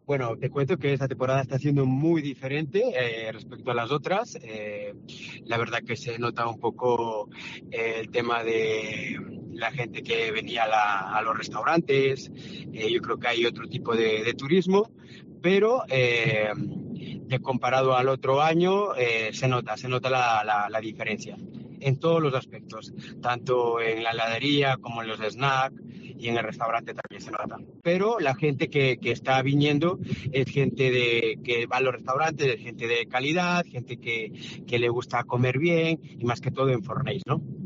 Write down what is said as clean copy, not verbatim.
Bueno, te cuento que esta temporada está siendo muy diferente respecto a las otras. La verdad que se nota un poco el tema de la gente que venía a los restaurantes. Yo creo que hay otro tipo de turismo, pero de comparado al otro año se nota la diferencia en todos los aspectos, tanto en la heladería como en los snacks y en el restaurante también se nota. Pero la gente que está viniendo es gente que va a los restaurantes, es gente de calidad, gente que le gusta comer bien y más que todo en Fornells, ¿no?